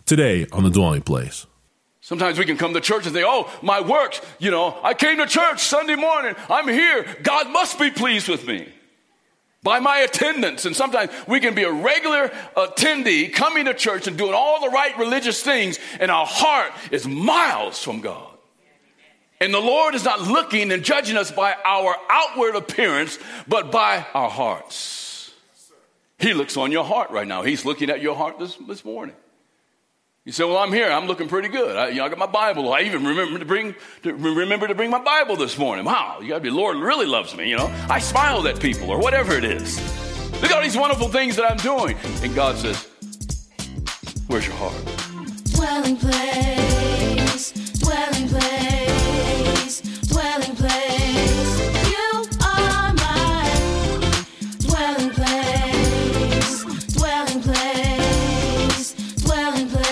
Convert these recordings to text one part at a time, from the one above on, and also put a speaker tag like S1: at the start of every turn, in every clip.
S1: Today on The Dwelling Place.
S2: Sometimes we can come to church and say, oh, my works, I came to church Sunday morning. I'm here. God must be pleased with me by my attendance. And sometimes we can be a regular attendee coming to church and doing all the right religious things, and our heart is miles from God. And the Lord is not looking and judging us by our outward appearance, but by our hearts. He looks on your heart right now. He's looking at your heart this morning. You say, well, I'm here. I'm looking pretty good. I got my Bible. I even remember to bring my Bible this morning. Wow, you got to be, Lord really loves me, I smiled at people or whatever it is. Look at all these wonderful things that I'm doing. And God says, where's your heart?
S3: Dwelling place, dwelling place, dwelling place. You are my dwelling place, dwelling place, dwelling place.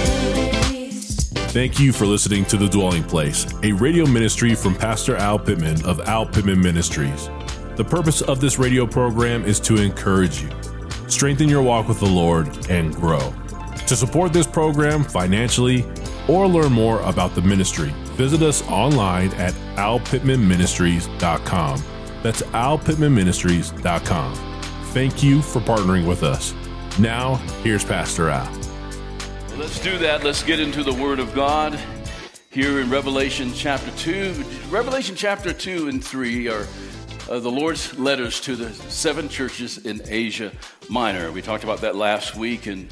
S1: Thank you for listening to The Dwelling Place, a radio ministry from Pastor Al Pittman of Al Pittman Ministries. The purpose of this radio program is to encourage you, strengthen your walk with the Lord, and grow. To support this program financially or learn more about the ministry, visit us online at alpittmanministries.com. That's alpittmanministries.com. Thank you for partnering with us. Now, here's Pastor Al.
S2: Let's do that. Let's get into the Word of God here in Revelation chapter 2. Revelation chapter 2 and 3 are the Lord's letters to the 7 churches in Asia Minor. We talked about that last week, and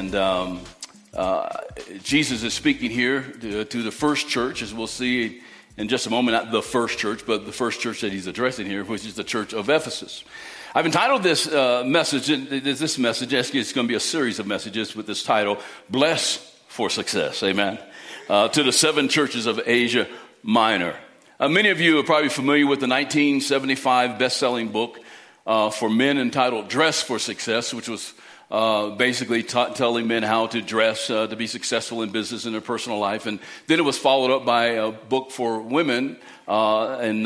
S2: Jesus is speaking here to the first church, as we'll see in just a moment. Not the first church, but the first church that he's addressing here, which is the church of Ephesus. I've entitled this message, actually it's going to be a series of messages with this title, Blessed for Success, amen, to the 7 churches of Asia Minor. Many of you are probably familiar with the 1975 best-selling book for men entitled Dress for Success, which was basically telling men how to dress to be successful in business and their personal life. And then it was followed up by a book for women in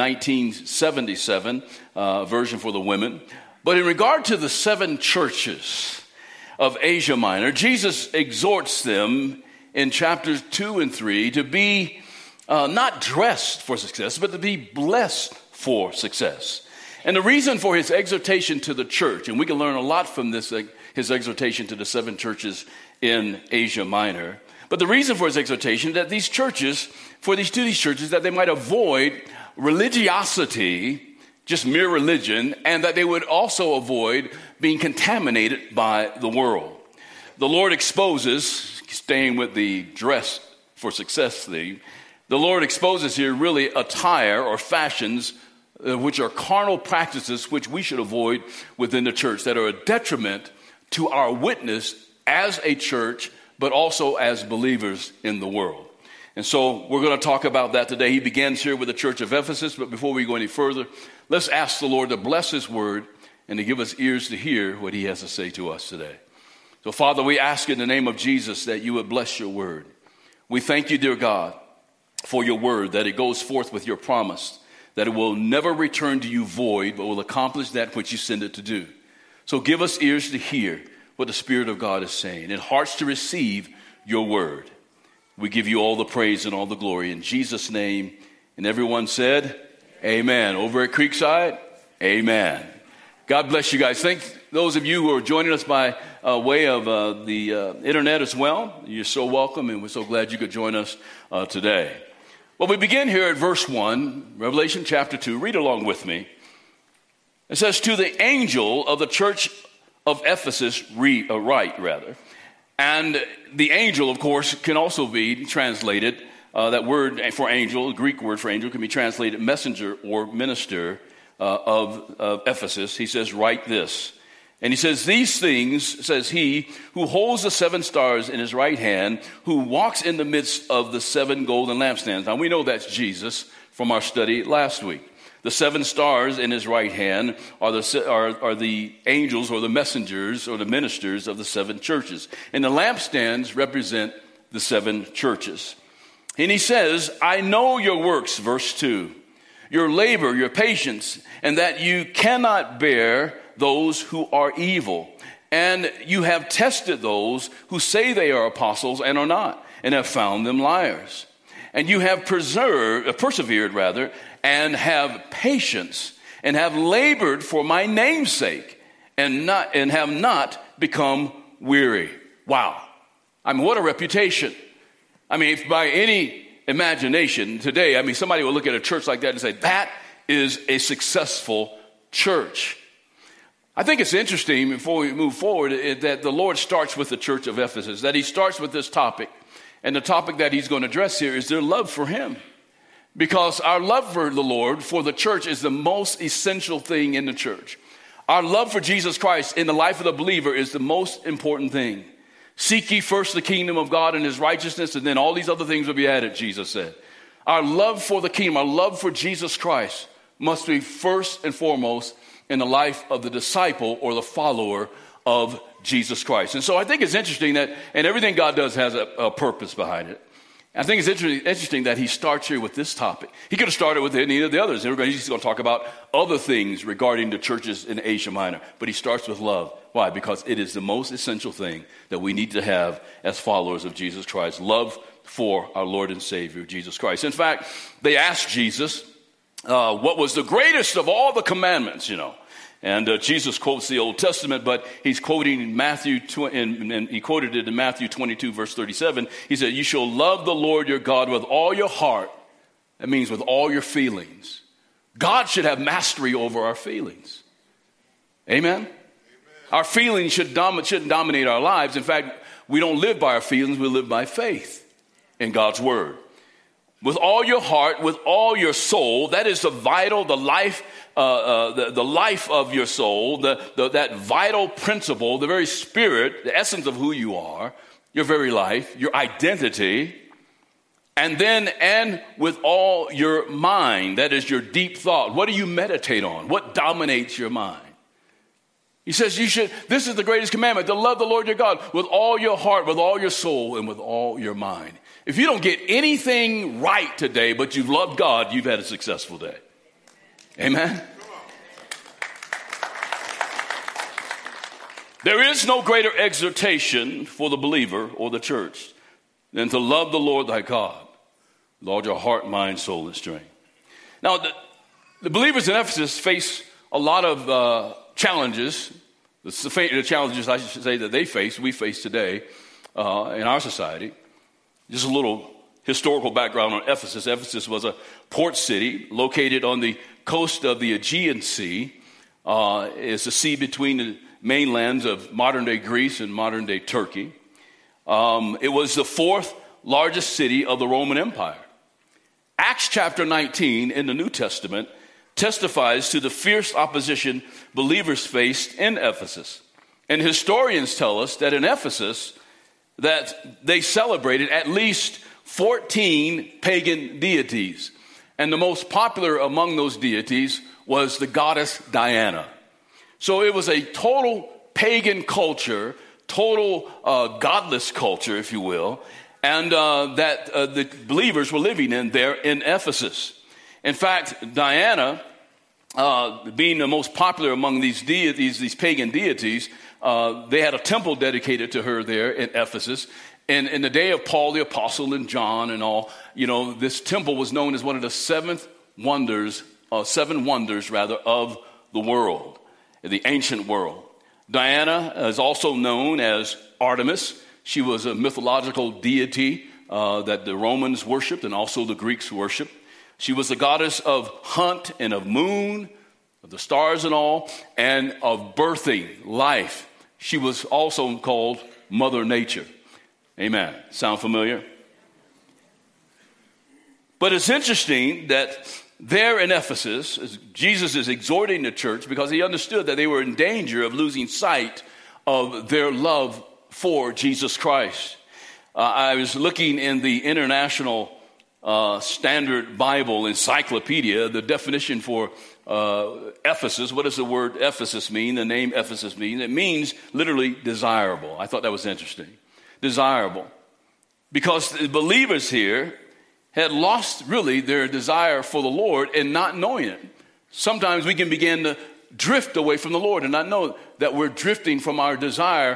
S2: 1977, version for the women. But in regard to the 7 churches of Asia Minor, Jesus exhorts them in chapters 2 and 3 to be not dressed for success, but to be blessed for success. And the reason for his exhortation to the church, and we can learn a lot from this, his exhortation to the 7 churches in Asia Minor. But the reason for his exhortation that these churches, that they might avoid religiosity, just mere religion, and that they would also avoid being contaminated by the world. The Lord exposes, staying with the dress for success theme, the Lord exposes here really attire or fashions which are carnal practices which we should avoid within the church that are a detriment to our witness as a church, but also as believers in the world. And so we're going to talk about that today. He begins here with the church of Ephesus, but before we go any further, let's ask the Lord to bless his word and to give us ears to hear what he has to say to us today. So Father, we ask in the name of Jesus that you would bless your word. We thank you, dear God, for your word, that it goes forth with your promise, that it will never return to you void, but will accomplish that which you send it to do. So give us ears to hear what the Spirit of God is saying and hearts to receive your word. We give you all the praise and all the glory in Jesus' name. And everyone said, amen. Over at Creekside, amen. God bless you guys. Thank those of you who are joining us by way of the internet as well. You're so welcome, and we're so glad you could join us today. Well, we begin here at verse 1, Revelation chapter 2. Read along with me. It says, to the angel of the church of Ephesus, write. And the angel, of course, can also be translated, that word for angel, the Greek word for angel, can be translated messenger or minister of Ephesus. He says, write this. And he says, these things, says he, who holds the 7 stars in his right hand, who walks in the midst of the 7 golden lampstands. Now, we know that's Jesus from our study last week. The 7 stars in his right hand are the angels or the messengers or the ministers of the 7 churches. And the lampstands represent the 7 churches. And he says, I know your works, verse 2, your labor, your patience, and that you cannot bear those who are evil, and you have tested those who say they are apostles and are not, and have found them liars. And you have persevered, and have patience, and have labored for my name's sake, and have not become weary. Wow. I mean, what a reputation. I mean, if by any imagination today, I mean, somebody will look at a church like that and say, that is a successful church. I think it's interesting, before we move forward, that the Lord starts with the church of Ephesus, that he starts with this topic. And the topic that he's going to address here is their love for him. Because our love for the Lord, for the church, is the most essential thing in the church. Our love for Jesus Christ in the life of the believer is the most important thing. Seek ye first the kingdom of God and his righteousness, and then all these other things will be added, Jesus said. Our love for the kingdom, our love for Jesus Christ must be first and foremost in the life of the disciple or the follower of Jesus Christ. And so I think it's interesting that, and everything God does has a purpose behind it. I think it's interesting that he starts here with this topic. He could have started with any of the others. He's going to talk about other things regarding the churches in Asia Minor. But he starts with love. Why? Because it is the most essential thing that we need to have as followers of Jesus Christ. Love for our Lord and Savior, Jesus Christ. In fact, they asked Jesus what was the greatest of all the commandments, And Jesus quotes the Old Testament, but he's quoting Matthew, and he quoted it in Matthew 22, verse 37. He said, you shall love the Lord your God with all your heart. That means with all your feelings. God should have mastery over our feelings. Amen? Our feelings shouldn't dominate our lives. In fact, we don't live by our feelings. We live by faith in God's word. With all your heart, with all your soul, that is the vital, the life of your soul, that vital principle, the very spirit, the essence of who you are, your very life, your identity, and with all your mind, that is your deep thought. What do you meditate on? What dominates your mind? He says this is the greatest commandment, to love the Lord your God with all your heart, with all your soul, and with all your mind. If you don't get anything right today, but you've loved God, you've had a successful day. Amen? There is no greater exhortation for the believer or the church than to love the Lord thy God with all your heart, mind, soul, and strength. Now, the believers in Ephesus face a lot of challenges. The challenges, I should say, that we face today in our society. Just a little historical background on Ephesus. Ephesus was a port city located on the coast of the Aegean Sea. It's the sea between the mainlands of modern-day Greece and modern-day Turkey. It was the fourth largest city of the Roman Empire. Acts chapter 19 in the New Testament testifies to the fierce opposition believers faced in Ephesus. And historians tell us that in Ephesus, that they celebrated at least 14 pagan deities. And the most popular among those deities was the goddess Diana. So it was a total pagan culture, total godless culture, if you will, and that the believers were living in there in Ephesus. In fact, Diana, being the most popular among these deities, these pagan deities, they had a temple dedicated to her there in Ephesus. And in the day of Paul the Apostle and John and all, this temple was known as one of the seven wonders of the world, the ancient world. Diana is also known as Artemis. She was a mythological deity that the Romans worshipped and also the Greeks worshipped. She was the goddess of hunt and of moon, of the stars and all, and of birthing, life. She was also called Mother Nature. Amen. Sound familiar? But it's interesting that there in Ephesus, Jesus is exhorting the church because he understood that they were in danger of losing sight of their love for Jesus Christ. I was looking in the International Standard Bible Encyclopedia, the definition for Ephesus. What does the word Ephesus mean? The name Ephesus means? It means literally desirable. I thought that was interesting. Desirable. Because the believers here had lost really their desire for the Lord and not knowing it. Sometimes we can begin to drift away from the Lord and not know that we're drifting from our desire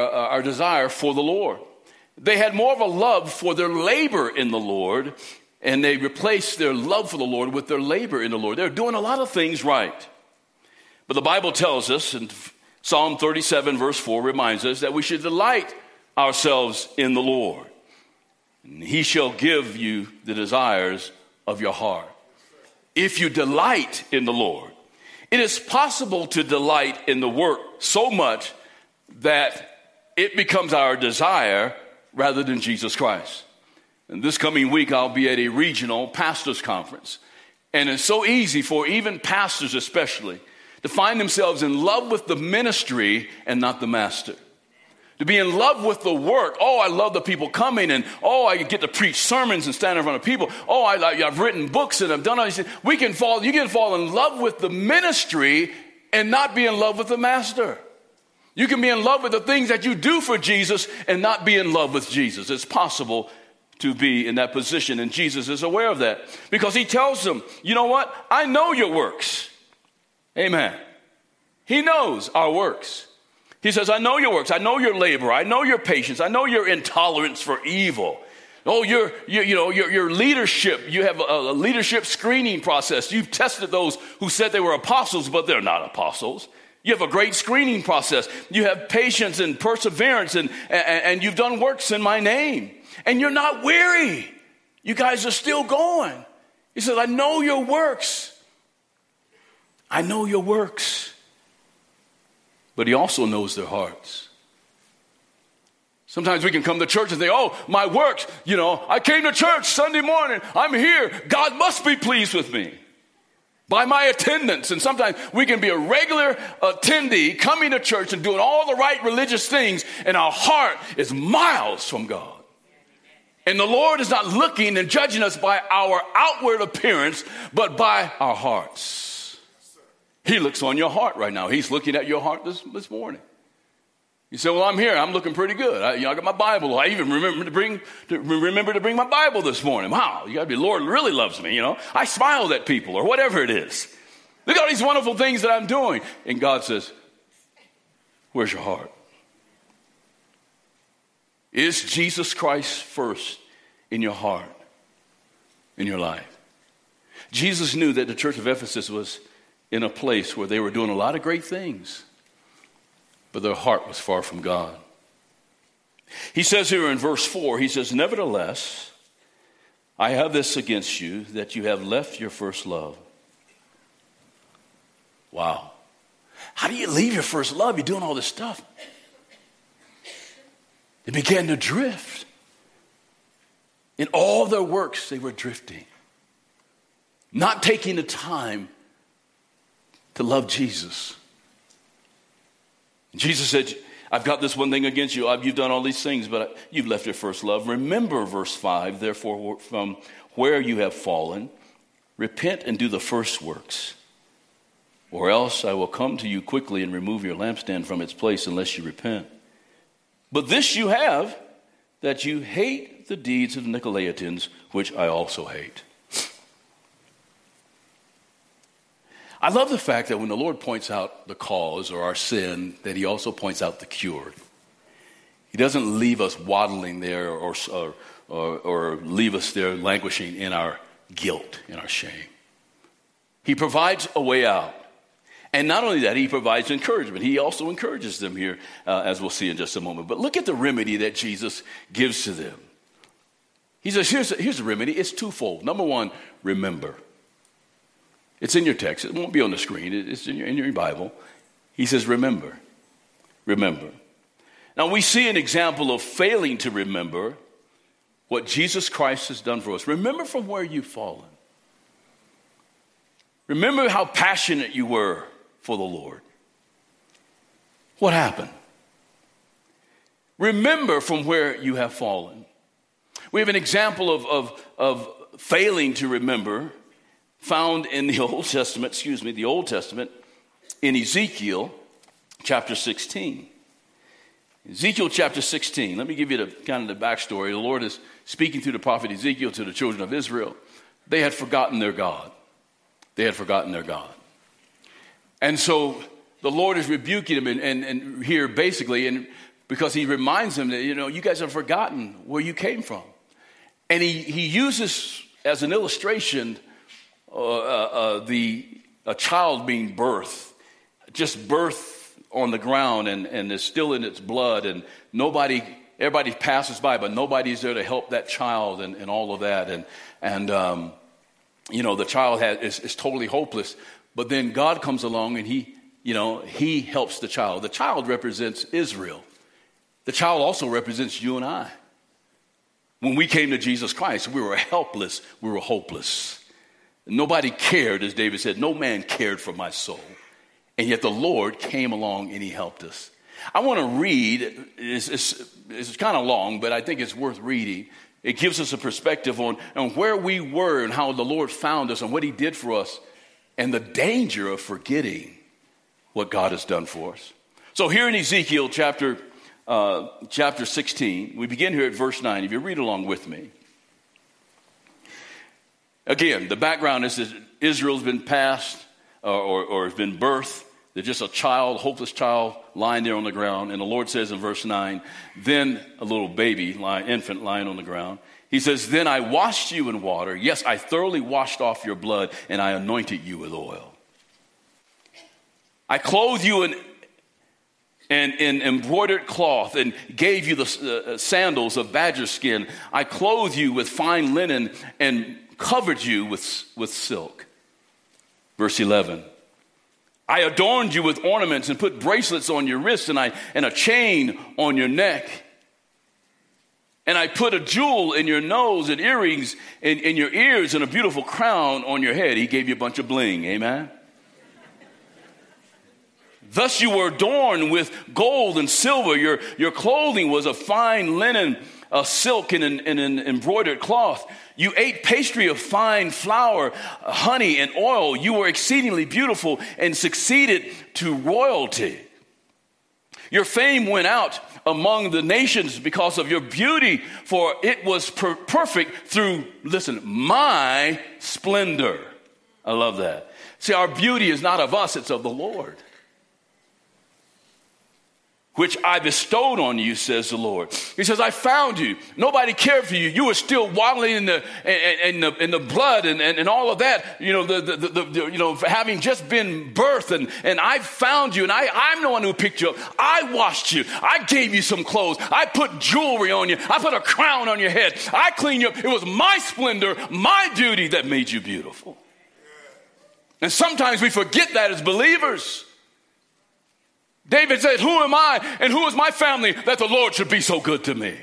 S2: for the Lord. They had more of a love for their labor in the Lord, and they replaced their love for the Lord with their labor in the Lord. They're doing a lot of things right. But the Bible tells us, and Psalm 37 verse 4 reminds us that we should delight ourselves in the Lord. And he shall give you the desires of your heart. If you delight in the Lord, it is possible to delight in the work so much that it becomes our desire rather than Jesus Christ. And this coming week, I'll be at a regional pastors conference. And it's so easy for even pastors especially to find themselves in love with the ministry and not the master. To be in love with the work. Oh, I love the people coming, and oh, I get to preach sermons and stand in front of people. Oh, I've written books and I've done all these things. You can fall in love with the ministry and not be in love with the master. You can be in love with the things that you do for Jesus and not be in love with Jesus. It's possible to be in that position, and Jesus is aware of that because he tells them, you know what? I know your works. Amen. He knows our works. He says, I know your works. I know your labor. I know your patience. I know your intolerance for evil. Oh, your leadership. You have a leadership screening process. You've tested those who said they were apostles, but they're not apostles. You have a great screening process. You have patience and perseverance, and you've done works in my name. And you're not weary. You guys are still going. He says, I know your works. I know your works. But he also knows their hearts. Sometimes we can come to church and think, oh, my works, I came to church Sunday morning. I'm here. God must be pleased with me by my attendance. And sometimes we can be a regular attendee coming to church and doing all the right religious things, and our heart is miles from God. And the Lord is not looking and judging us by our outward appearance, but by our hearts. He looks on your heart right now. He's looking at your heart this morning. You say, well, I'm here. I'm looking pretty good. I got my Bible. I even remember to bring my Bible this morning. Wow, you got to be, the Lord really loves me, I smiled at people or whatever it is. Look at all these wonderful things that I'm doing. And God says, where's your heart? Is Jesus Christ first in your heart, in your life? Jesus knew that the church of Ephesus was in a place where they were doing a lot of great things, but their heart was far from God. He says here in verse 4, he says, nevertheless, I have this against you, that you have left your first love. Wow. How do you leave your first love? You're doing all this stuff. They began to drift. In all their works, they were drifting. Not taking the time to love Jesus. Jesus said, I've got this one thing against you. You've done all these things, but you've left your first love. Remember, verse 5, therefore, from where you have fallen, repent and do the first works, or else I will come to you quickly and remove your lampstand from its place unless you repent. But this you have, that you hate the deeds of the Nicolaitans, which I also hate. I love the fact that when the Lord points out the cause or our sin, that he also points out the cure. He doesn't leave us waddling there or leave us there languishing in our guilt, in our shame. He provides a way out. And not only that, he provides encouragement. He also encourages them here, as we'll see in just a moment. But look at the remedy that Jesus gives to them. He says, here's the remedy. It's twofold. Number one, remember. It's in your text. It won't be on the screen. It's in your Bible. He says, remember. Remember. Now, we see an example of failing to remember what Jesus Christ has done for us. Remember from where you've fallen. Remember how passionate you were for the Lord. What happened? Remember from where you have fallen. We have an example of failing to remember found in the Old Testament, in Ezekiel chapter 16. Ezekiel chapter 16. Let me give you the backstory. The Lord is speaking through the prophet Ezekiel to the children of Israel. They had forgotten their God. And so the Lord is rebuking him and here basically, and because he reminds them that, you guys have forgotten where you came from. And he uses as an illustration a child being birthed, just birth on the ground and is still in its blood, and everybody passes by, but nobody's there to help that child and all of that. And the child is totally hopeless. But then God comes along and he helps the child. The child represents Israel. The child also represents you and I. When we came to Jesus Christ, we were helpless. We were hopeless. Nobody cared, as David said. No man cared for my soul. And yet the Lord came along and he helped us. I want to read, it's kind of long, but I think it's worth reading. It gives us a perspective on where we were and how the Lord found us and what he did for us and the danger of forgetting what God has done for us. So here in Ezekiel chapter 16, we begin here at verse 9. If you read along with me. Again, the background is that Israel's been passed or has been birthed. They're just a child, hopeless child, lying there on the ground. And the Lord says in verse 9, then a little baby, infant lying on the ground. He says, then I washed you in water. Yes, I thoroughly washed off your blood, and I anointed you with oil. I clothed you in embroidered cloth and gave you the sandals of badger skin. I clothed you with fine linen and covered you with silk. Verse 11. I adorned you with ornaments and put bracelets on your wrists and a chain on your neck. And I put a jewel in your nose and earrings in your ears and a beautiful crown on your head. He gave you a bunch of bling. Amen. Thus you were adorned with gold and silver. Your clothing was of fine linen, silk, and an embroidered cloth. You ate pastry of fine flour, honey, and oil. You were exceedingly beautiful and succeeded to royalty. Your fame went out among the nations because of your beauty, for it was perfect through, listen, my splendor. I love that. See, our beauty is not of us, it's of the Lord, which I bestowed on you, says the Lord. He says, I found you. Nobody cared for you. You were still waddling in the blood and all of that, having just been birthed. And I found you, and I'm the one who picked you up. I washed you. I gave you some clothes. I put jewelry on you. I put a crown on your head. I cleaned you up. It was my splendor, my beauty that made you beautiful. And sometimes we forget that as believers. David said, who am I and who is my family that the Lord should be so good to me?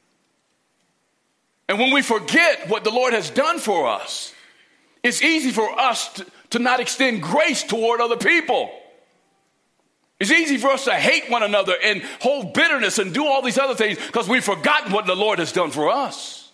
S2: And when we forget what the Lord has done for us, it's easy for us to not extend grace toward other people. It's easy for us to hate one another and hold bitterness and do all these other things because we've forgotten what the Lord has done for us.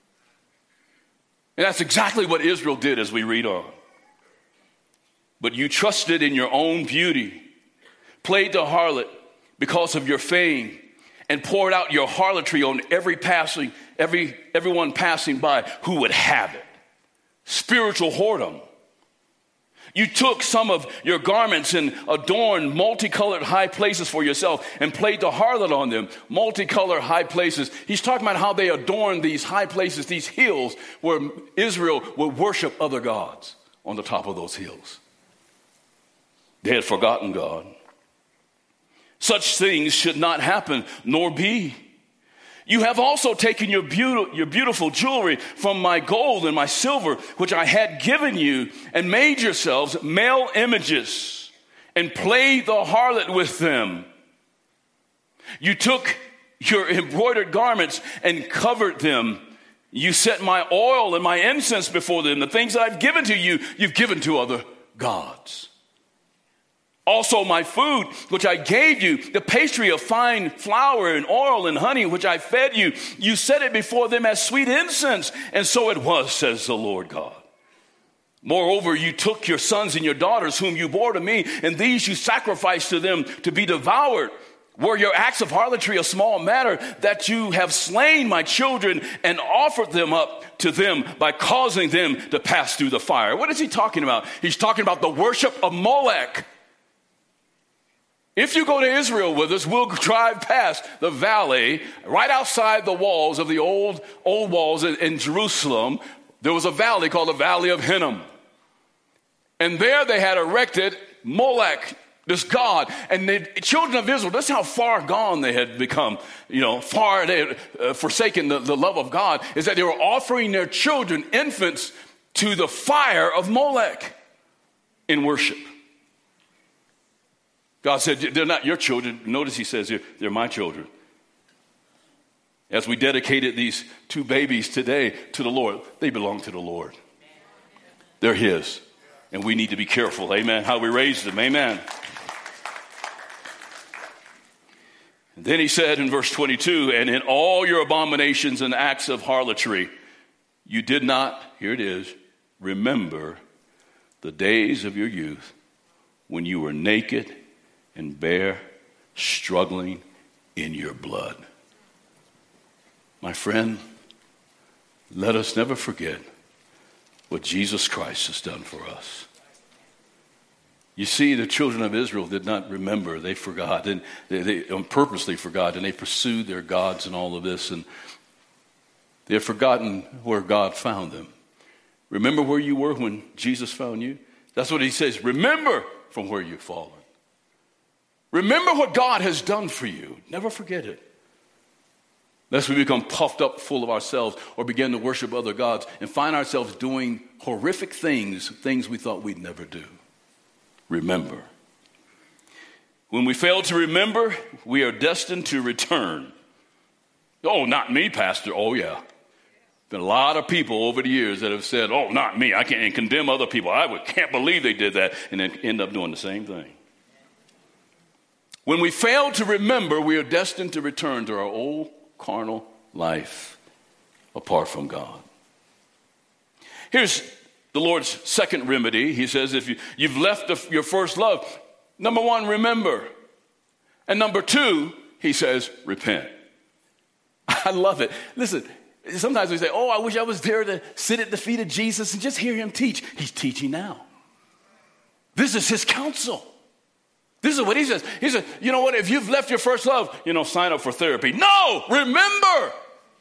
S2: And that's exactly what Israel did as we read on. But you trusted in your own beauty, played the harlot because of your fame, and poured out your harlotry on everyone passing by who would have it. Spiritual whoredom. You took some of your garments and adorned multicolored high places for yourself and played the harlot on them. Multicolored high places. He's talking about how they adorned these high places, these hills where Israel would worship other gods on the top of those hills. They had forgotten God. Such things should not happen, nor be. You have also taken your beautiful jewelry from my gold and my silver, which I had given you, and made yourselves male images, and played the harlot with them. You took your embroidered garments and covered them. You set my oil and my incense before them. The things that I've given to you, you've given to other gods. Also my food, which I gave you, the pastry of fine flour and oil and honey, which I fed you, you set it before them as sweet incense. And so it was, says the Lord God. Moreover, you took your sons and your daughters, whom you bore to me, and these you sacrificed to them to be devoured. Were your acts of harlotry a small matter, that you have slain my children and offered them up to them by causing them to pass through the fire? What is he talking about? He's talking about the worship of Molech. If you go to Israel with us, we'll drive past the valley right outside the walls of the old walls in Jerusalem. There was a valley called the Valley of Hinnom. And there they had erected Molech, this god. And the children of Israel, that's how far gone they had become. Far they had forsaken the love of God, is that they were offering their children, infants, to the fire of Molech in worship. God said, they're not your children. Notice he says here, they're my children. As we dedicated these 2 babies today to the Lord, they belong to the Lord. They're his. And we need to be careful, amen, how we raise them, amen. And then he said in verse 22, and in all your abominations and acts of harlotry, you did not, here it is, remember the days of your youth when you were naked and bare, struggling in your blood. My friend, let us never forget what Jesus Christ has done for us. You see, the children of Israel did not remember. They forgot, and they purposely forgot, and they pursued their gods and all of this, and they had forgotten where God found them. Remember where you were when Jesus found you? That's what he says. Remember from where you've fallen. Remember what God has done for you. Never forget it. Lest we become puffed up full of ourselves or begin to worship other gods and find ourselves doing horrific things we thought we'd never do. Remember. When we fail to remember, we are destined to return. Oh, not me, Pastor. Oh, yeah. Been a lot of people over the years that have said, oh, not me. I can't condemn other people. Can't believe they did that, and then end up doing the same thing. When we fail to remember, we are destined to return to our old carnal life apart from God. Here's the Lord's second remedy. He says, if you've left your first love, number 1, remember. And number 2, he says, repent. I love it. Listen, sometimes we say, oh, I wish I was there to sit at the feet of Jesus and just hear him teach. He's teaching now. This is his counsel. This is what he says. He says, you know what? If you've left your first love, sign up for therapy. No, remember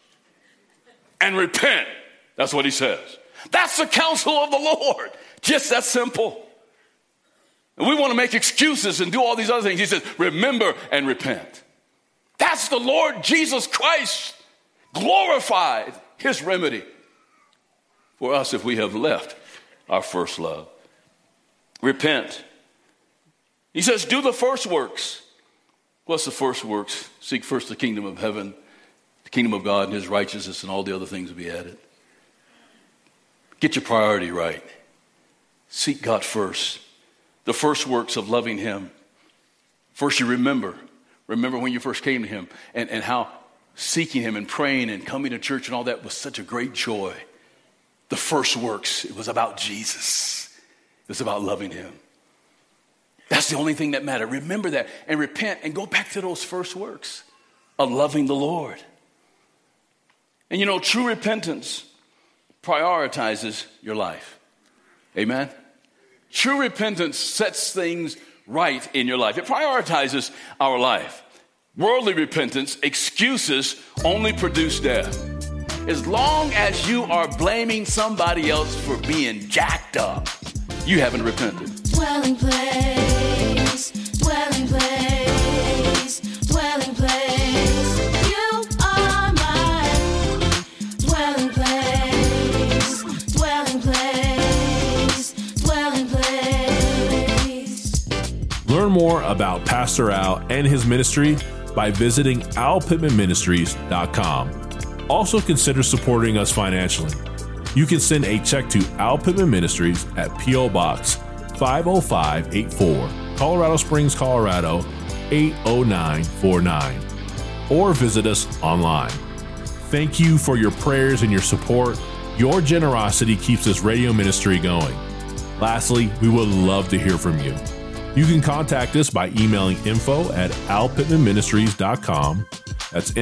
S2: and repent. That's what he says. That's the counsel of the Lord. Just that simple. And we want to make excuses and do all these other things. He says, remember and repent. That's the Lord Jesus Christ glorified, his remedy for us if we have left our first love. Repent. He says, do the first works. What's the first works? Seek first the kingdom of heaven, the kingdom of God and his righteousness, and all the other things will be added. Get your priority right. Seek God first. The first works of loving him. First you remember. Remember when you first came to him and how seeking him and praying and coming to church and all that was such a great joy. The first works, it was about Jesus. It was about loving him. That's the only thing that mattered. Remember that and repent and go back to those first works of loving the Lord. And true repentance prioritizes your life. Amen? True repentance sets things right in your life. It prioritizes our life. Worldly repentance, excuses only produce death. As long as you are blaming somebody else for being jacked up, you haven't repented.
S3: Dwelling place, dwelling place, dwelling place. You are my dwelling place, dwelling place, dwelling place.
S1: Learn more about Pastor Al and his ministry by visiting alpittmanministries.com. Also consider supporting us financially. You can send a check to Al Pittman Ministries at P.O. Box 50584, Colorado Springs, Colorado 80949, or visit us online. Thank you for your prayers and your support. Your generosity keeps this radio ministry going. Lastly, we would love to hear from you. You can contact us by emailing info@alpittmanministries.com. That's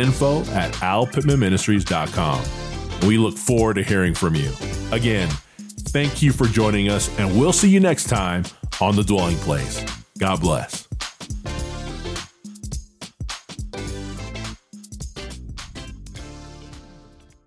S1: info@alpittmanministries.com. We look forward to hearing from you. Again, thank you for joining us, and we'll see you next time on The Dwelling Place. God bless.